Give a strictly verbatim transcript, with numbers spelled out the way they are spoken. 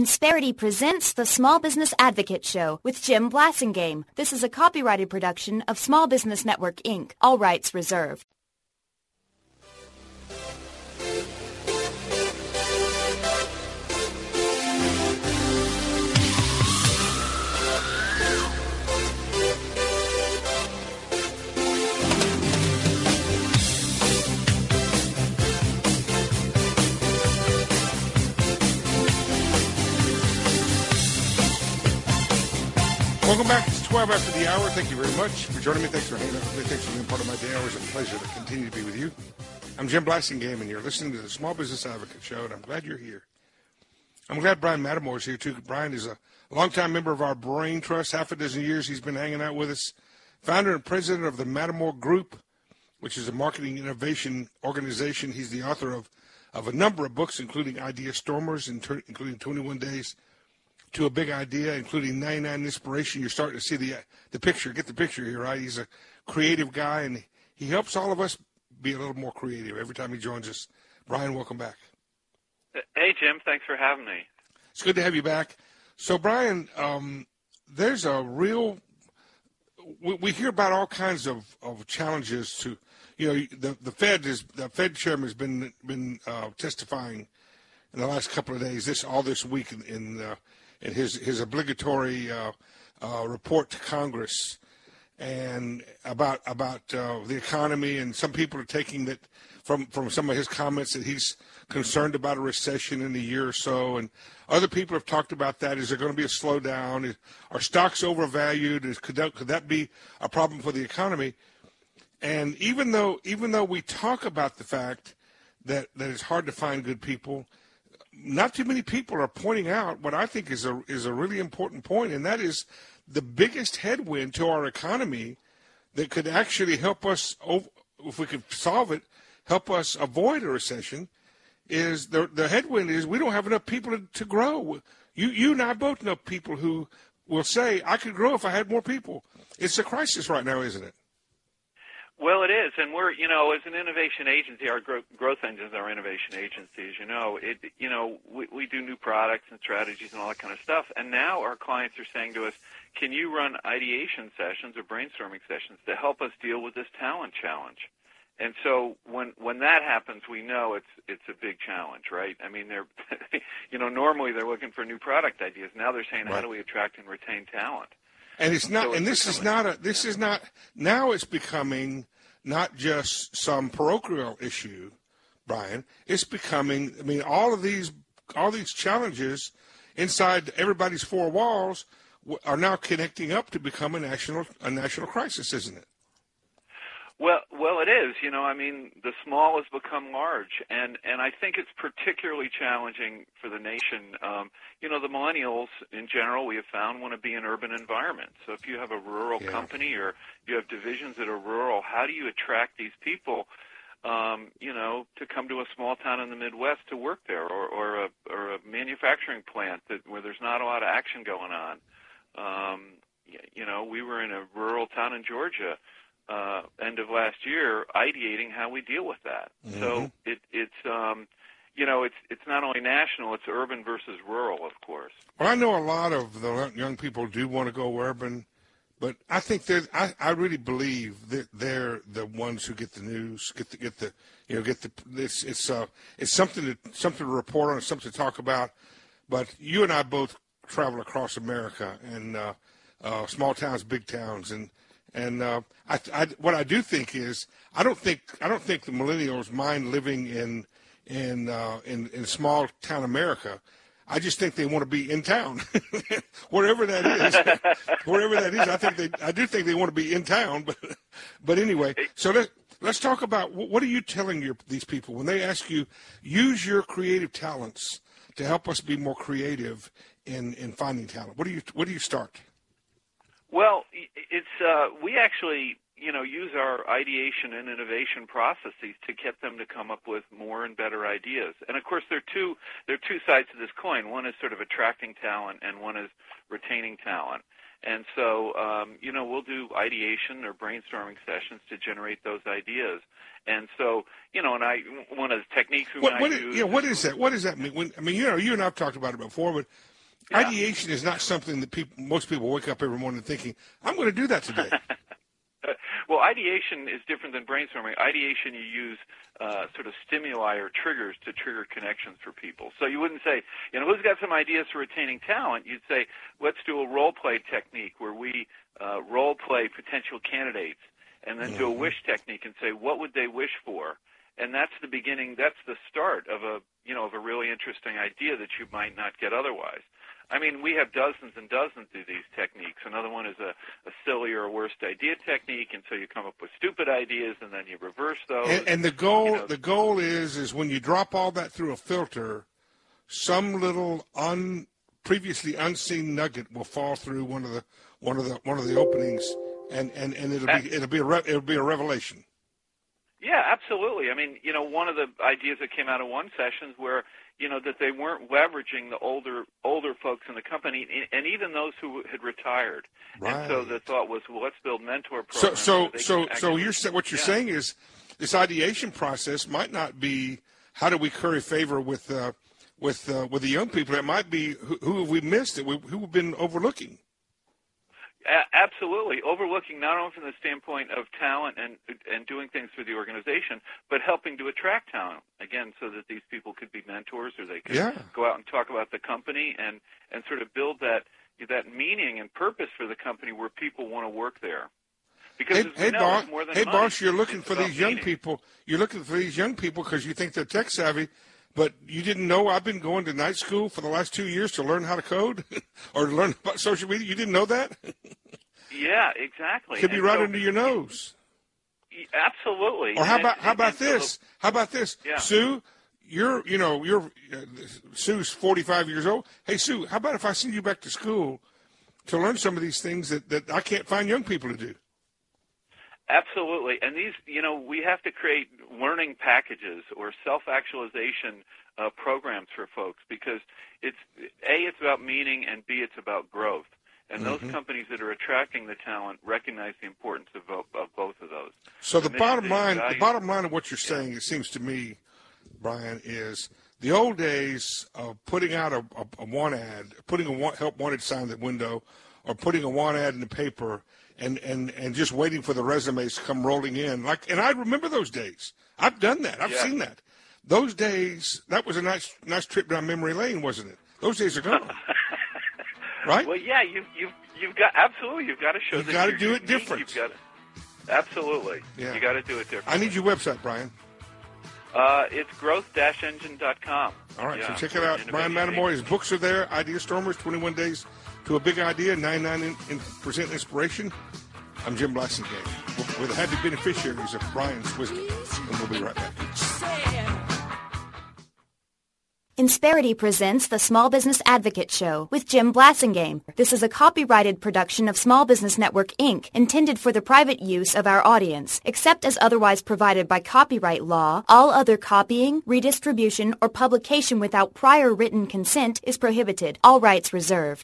Insperity presents the Small Business Advocate Show with Jim Blasingame. This is a copyrighted production of Small Business Network, Incorporated. All rights reserved. Welcome back. It's twelve after the hour. Thank you very much for joining me. Thanks for hanging out with me. Thanks for being part of my day. Always a pleasure to continue to be with you. I'm Jim Blasingame, and you're listening to the Small Business Advocate Show, and I'm glad you're here. I'm glad Brian Matamore is here, too. Brian is a longtime member of our Brain Trust. Half a dozen years he's been hanging out with us. Founder and president of the Matamore Group, which is a marketing innovation organization. He's the author of, of a number of books, including Idea Stormers, including twenty-one days to a Big Idea, including ninety-nine Inspiration. You're starting to see the the picture. Get the picture here, right? He's a creative guy, and he helps all of us be a little more creative every time he joins us. Brian, welcome back. Hey, Jim. Thanks for having me. It's good to have you back. So, Brian, um, there's a real we, – we hear about all kinds of, of challenges to – you know, the, the Fed is the Fed chairman has been been uh, testifying in the last couple of days, this all this week in, in uh, – in his, his obligatory uh, uh, report to Congress and about about uh, the economy, and some people are taking that from, from some of his comments that he's concerned about a recession in a year or so, and other people have talked about that. Is there going to be a slowdown? Is, are stocks overvalued? Is, could that, could that be a problem for the economy? And even though even though we talk about the fact that, that it's hard to find good people, not too many people are pointing out what I think is a is a really important point, and that is the biggest headwind to our economy that could actually help us, if we could solve it, help us avoid a recession, is the the headwind is we don't have enough people to, to grow. You you and I both know people who will say, I could grow if I had more people. It's a crisis right now, isn't it? Well, it is, and we're, you know, as an innovation agency, our growth, growth engines are innovation agencies. You know, it, you know, we, we do new products and strategies and all that kind of stuff. And now our clients are saying to us, "Can you run ideation sessions or brainstorming sessions to help us deal with this talent challenge?" And so when when that happens, we know it's it's a big challenge, right? I mean, they're, you know, normally they're looking for new product ideas. Now they're saying, right. How do we attract and retain talent? And it's not, so and it's this is not a, this yeah. is not, now it's becoming not just some parochial issue, Brian. It's becoming, I mean, all of these, all these challenges inside everybody's four walls are now connecting up to become a national, a national crisis, isn't it? Well, well, it is. You know, I mean, the small has become large, and, and I think it's particularly challenging for the nation. Um, you know, the millennials in general, we have found, want to be in urban environments. So if you have a rural yeah. company or you have divisions that are rural, how do you attract these people, um, you know, to come to a small town in the Midwest to work there, or, or, a, or a manufacturing plant that where there's not a lot of action going on? Um, you know, we were in a rural town in Georgia Uh, end of last year, ideating how we deal with that. Mm-hmm. So it, it's, um, you know, it's it's not only national; it's urban versus rural, of course. Well, I know a lot of the young people do want to go urban, but I think that I, I really believe that they're the ones who get the news, get the get the you know get the it's it's uh it's something to something to report on, something to talk about. But you and I both travel across America, and uh, uh, small towns, big towns, and. And uh, I, I, what I do think is, I don't think I don't think the millennials mind living in in uh, in, in small town America. I just think they want to be in town, wherever that is. wherever that is, I think they I do think they want to be in town. But but anyway, so let let's talk about what are you telling your these people when they ask you, use your creative talents to help us be more creative in, in finding talent. What do you what do you start? Well, it's uh, we actually, you know, use our ideation and innovation processes to get them to come up with more and better ideas. And of course, there are two there are two sides to this coin. One is sort of attracting talent, and one is retaining talent. And so, um, you know, we'll do ideation or brainstorming sessions to generate those ideas. And so, you know, and I one of the techniques we what, might what use. Is, yeah, what is that? What does that mean? When, I mean, you know, you and I've talked about it before, but Yeah. Ideation is not something that people, most people wake up every morning thinking, I'm going to do that today. Well, ideation is different than brainstorming. Ideation, you use uh, sort of stimuli or triggers to trigger connections for people. So you wouldn't say, you know, who's got some ideas for retaining talent? You'd say, let's do a role-play technique where we uh, role-play potential candidates and then mm-hmm. do a wish technique and say, what would they wish for? And that's the beginning, that's the start of a, you know, of a really interesting idea that you might not get otherwise. I mean, we have dozens and dozens of these techniques. Another one is a, a silly or a worst idea technique, and so you come up with stupid ideas, and then you reverse those. And, and the goal, you know, the goal is, is when you drop all that through a filter, some little un, previously unseen nugget will fall through one of the one of the one of the openings, and, and, and it'll be it'll be a re, it'll be a revelation. Yeah, absolutely. I mean, you know, one of the ideas that came out of one session is where, you know, that they weren't leveraging the older older folks in the company, and even those who had retired. Right. And so the thought was, well, let's build mentor So, programs. so, so, so, actually, so you're what you're yeah. saying is this ideation process might not be how do we curry favor with uh, with uh, with the young people. It might be who, who have we missed that we who have been overlooking. A- absolutely. Overlooking not only from the standpoint of talent and and doing things for the organization, but helping to attract talent, again, so that these people could be mentors or they could yeah. go out and talk about the company and, and sort of build that that meaning and purpose for the company where people want to work there. Because Hey, as we hey, know, boss, it's more than hey money. boss, you're looking It's for about these young meaning. people. You're looking for these young people because you think they're tech savvy, but you didn't know I've been going to night school for the last two years to learn how to code or to learn about social media. You didn't know that? Yeah, exactly. Could be And right so, under your nose. Absolutely. Or how And- about how about and so this? How about this, Yeah. Sue? You're you know you're uh, Sue's forty-five years old. Hey Sue, how about if I send you back to school to learn some of these things that, that I can't find young people to do? Absolutely. And these, you know, we have to create learning packages or self-actualization uh, programs for folks because it's A, it's about meaning, and B, it's about growth. And those Mm-hmm. companies that are attracting the talent recognize the importance of, of, of both of those. So the, The mission, bottom vision, line, the values. bottom line of what you're saying, it seems to me, Brian, is the old days of putting out a, a, a want ad, putting a want, help wanted sign in the window, or putting a want ad in the paper, and, and, and just waiting for the resumes to come rolling in. Like, and I remember those days. I've done that. I've Yeah. seen that. Those days, that was a nice nice trip down memory lane, wasn't it? Those days are gone. Right? Well, yeah, you've, you've, you've got, absolutely, you've got to show You've that got to you're do it unique. different. You've got to, absolutely. Yeah. You got to do it different. I need your website, Brian. Uh, it's growth dash engine dot com. All right, Yeah, so check it we're out. an Brian innovation Matamore, his books are there. Idea Stormers, twenty-one days to a Big Idea, ninety-nine percent in, in inspiration. I'm Jim Blassingame. We're the happy beneficiaries of Brian's wisdom, and we'll be right back. Insperity presents the Small Business Advocate Show with Jim Blassingame. This is a copyrighted production of Small Business Network, Incorporated, intended for the private use of our audience. Except as otherwise provided by copyright law, all other copying, redistribution, or publication without prior written consent is prohibited. All rights reserved.